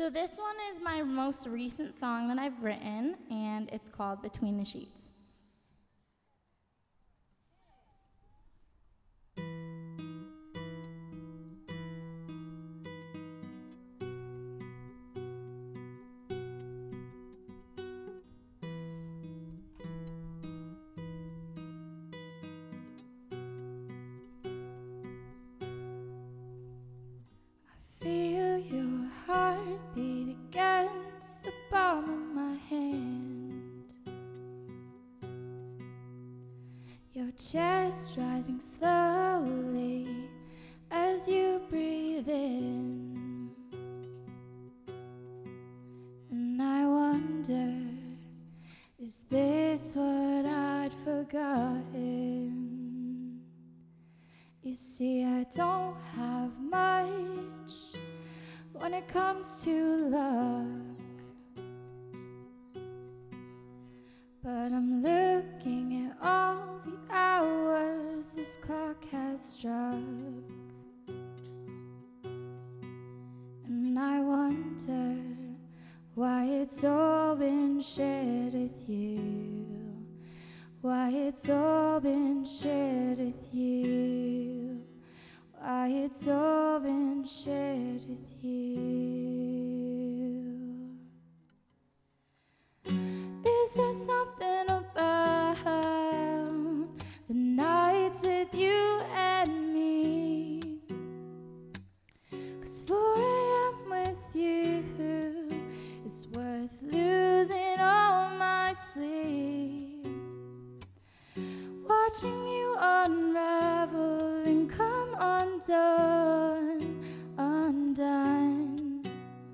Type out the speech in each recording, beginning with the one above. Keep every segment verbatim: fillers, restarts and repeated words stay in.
So this one is my most recent song that I've written, and it's called Between the Sheets. Feel your heartbeat against the palm of my hand, your chest rising slowly as you breathe in. And I wonder, is this what I'd forgotten? You see, I don't have much when it comes to luck, but I'm looking at all the hours this clock has struck, and I wonder why it's all been shared with you, why it's all been shared with you, why it's all been shared with you. Is there something about the nights with you and me? 'Cause four a.m. with you is worth losing all my sleep, watching you unravel and come undone, undone.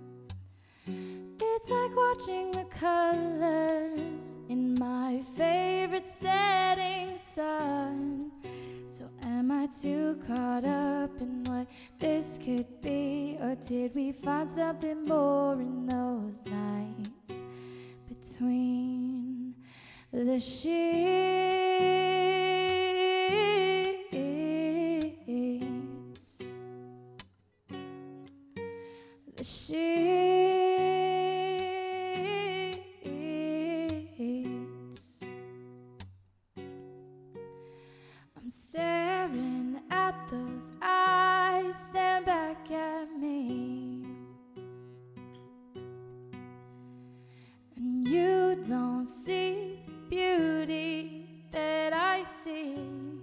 It's like watching the colors in my favorite setting sun. So am I too caught up in what this could be, or did we find something more in those nights between the sheets? The sheets. I'm staring at those eyes, staring back at me, and you don't see the beauty that I see.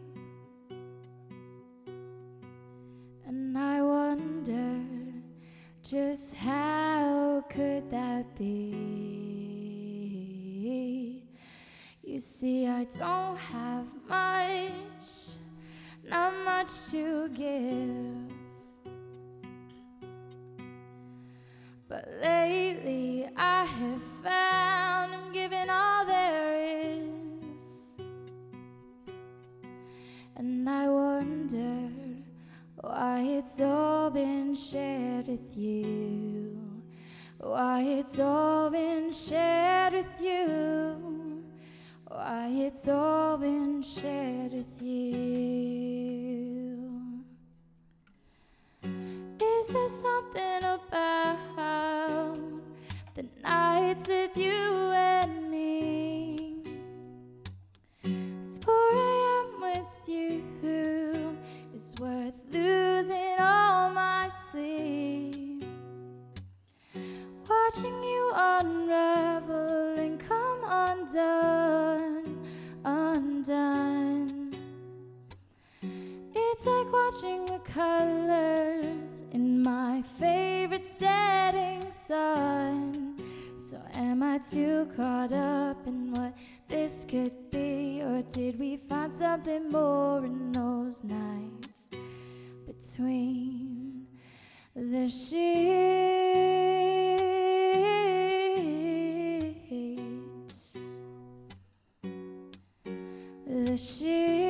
And I wonder, just how could that be? You see, I don't have much, not much to give, but lately I have found I'm giving all there is. And I wonder why it's all been shared with you, why it's all been shared with you, why it's all been shared with you. Is there something about the nights with you and me? It's four a.m. with you is worth losing all my sleep, watching you unravel and come undone, undone. It's like watching the colors in my favorite setting sun. So am I too caught up in what this could be, or did we find something more in those nights between the sheets? The sheets.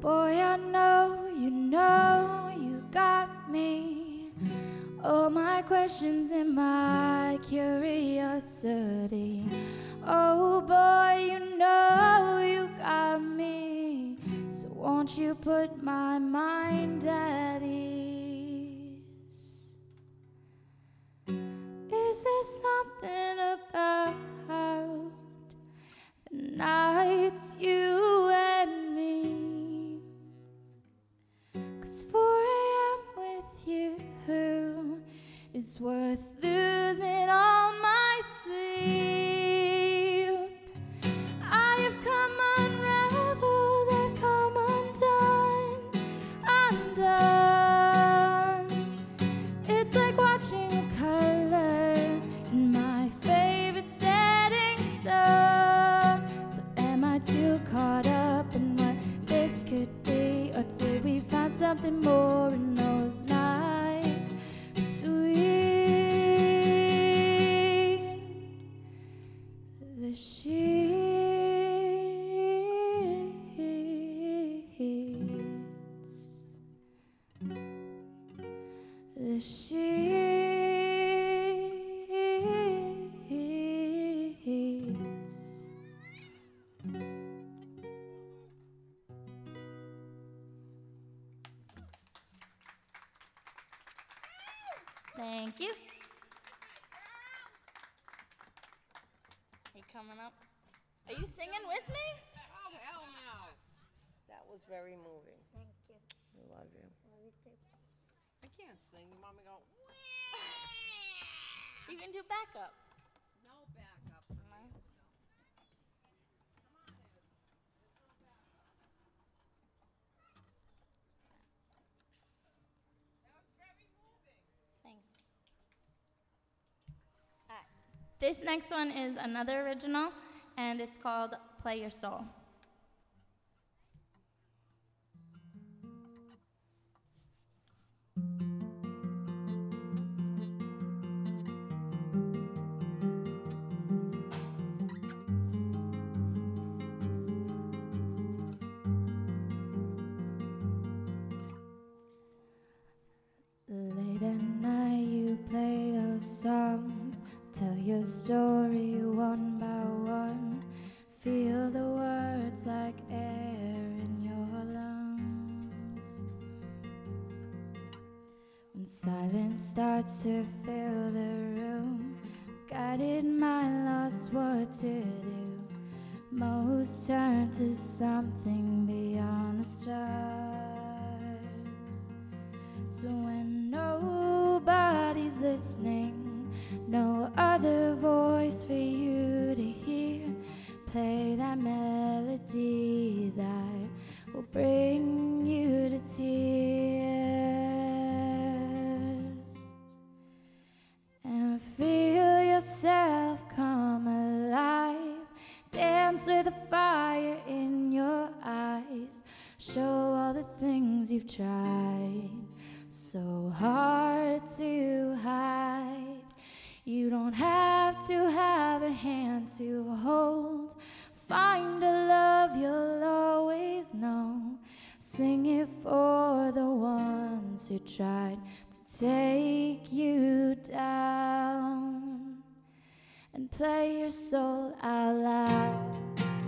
Boy, I know, you know, you got me. All my questions and my curiosity. Oh boy, you know you got me. So won't you put my mind at ease? Is there something about the nights you and me? 'Cause four a.m. with you is worth losing all my sleep. I have come unraveled, I've come undone, undone. It's like watching the colors in my favorite setting sun. So am I too caught up in what this could be, or did we find something more in those nights between the sheets? The sheets. Thank you. Are you coming up? Are you singing with me? Oh, hell no. That was very moving. Thank you. I love you. Love you too. I can't sing. You want me to go, You can do backup. no backup for me. That was very moving. Thanks. All right. This next one is another original, and it's called Play Your Soul. Late at night you play those songs, tell your story one by one, feel the words like air in your lungs. When silence starts to fill the room, guided mind lost what to do, most turn to something beyond the stars. So when nobody's listening, no other voice for you to hear, play that melody that will bring you to tears, and feel yourself come alive, dance with the fire in your eyes, show all the things you've tried so hard to hide. You don't have to have a hand to hold, find a love you'll always know, sing it for the ones who tried to take you down, and play your soul out loud.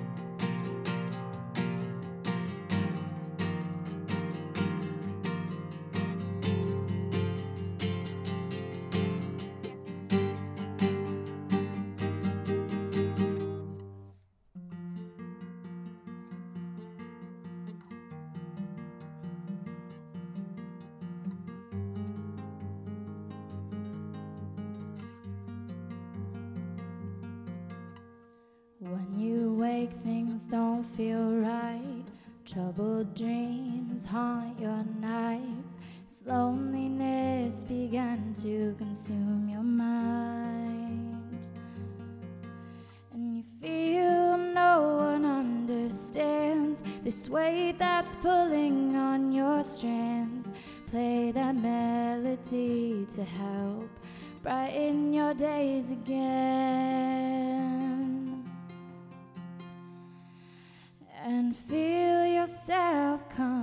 When you wake, things don't feel right. Troubled dreams haunt your nights. As loneliness began to consume your mind, and you feel no one understands this weight that's pulling on your strands. Play that melody to help brighten your days again, and feel yourself come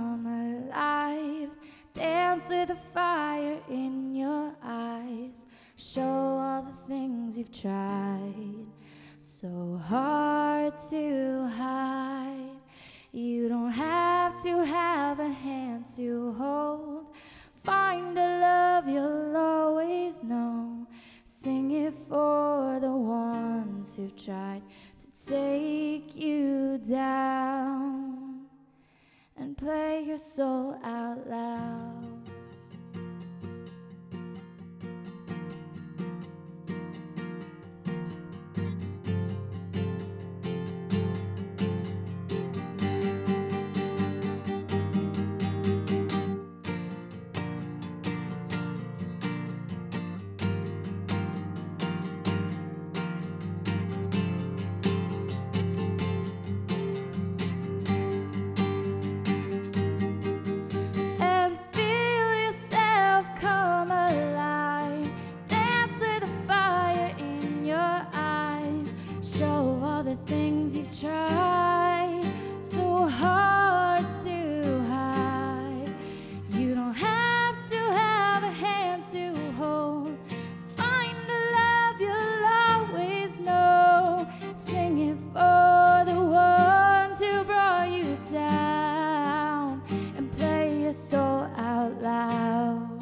tried so hard to hide. You don't have to have a hand to hold. Find a love you'll always know. Sing it for the ones who've tried to take you down, and play your soul out loud. Tried so hard to hide. You don't have to have a hand to hold. Find a love you'll always know. Sing it for the ones who brought you down, and play your soul out loud,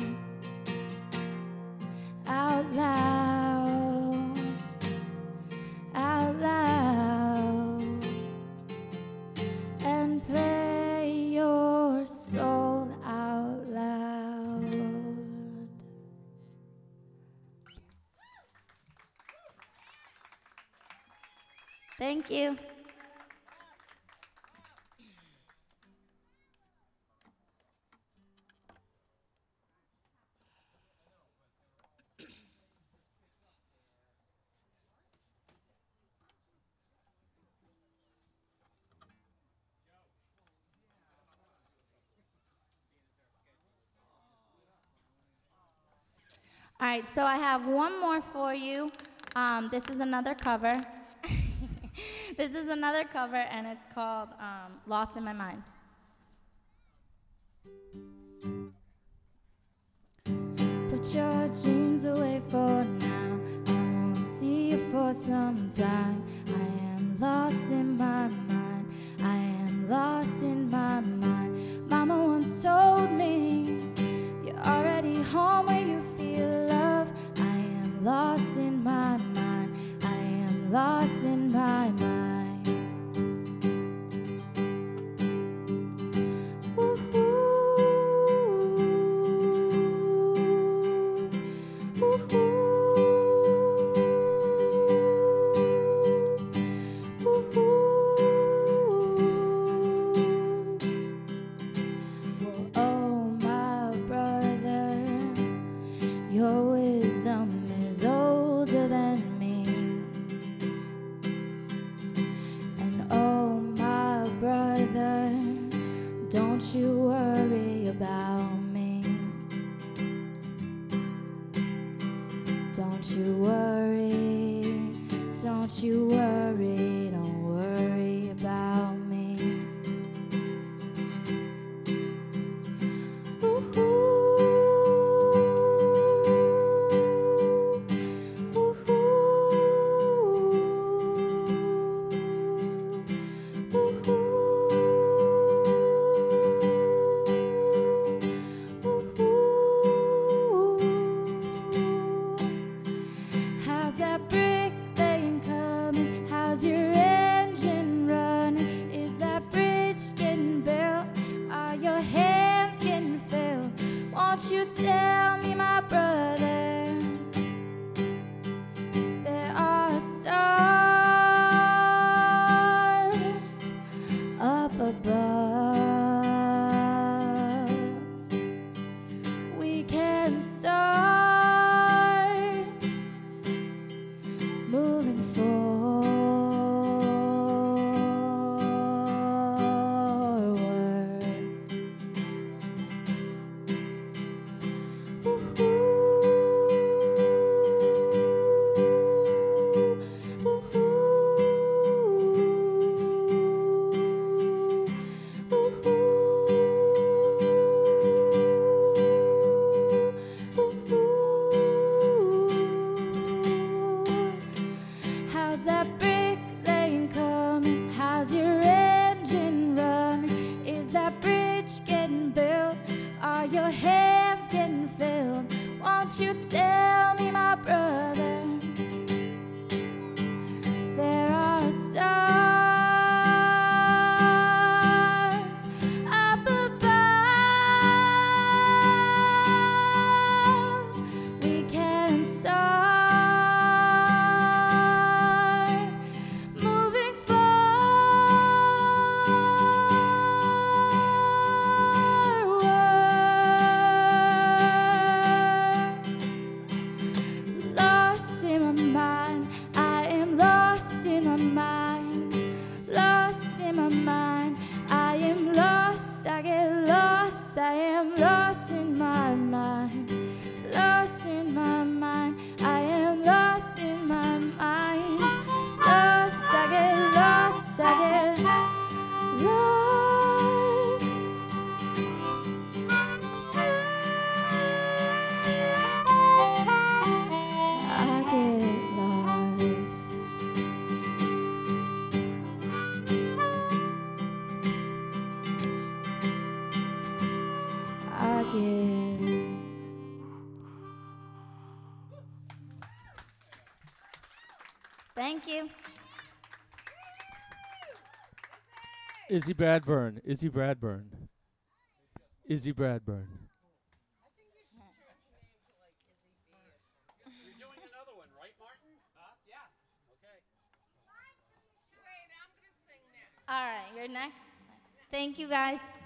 out loud, out loud. Thank you. All right, so I have one more for you. Um, this is another cover. This is another cover, and it's called um, Lost in My Mind. Put your dreams away for now. I won't see you for some time. I am lost in my mind. I am lost in my mind. Mama once told me, you're already home where you feel love. I am lost in my mind. I am lost in my mind. Don't you worry about me. Don't you worry. Don't you worry. Don't worry about me. Ooh, ooh, ooh, ooh, ooh, ooh. Won't you tell me, my brother, there are stars up above. We can start moving forward. Thank you. Izzy Bradburn. Izzy Bradburn. Izzy Bradburn. You're doing another one, right, Martin? Huh? Yeah. Okay. Wait, I'm gonna sing now. All right, you're next. Thank you, guys.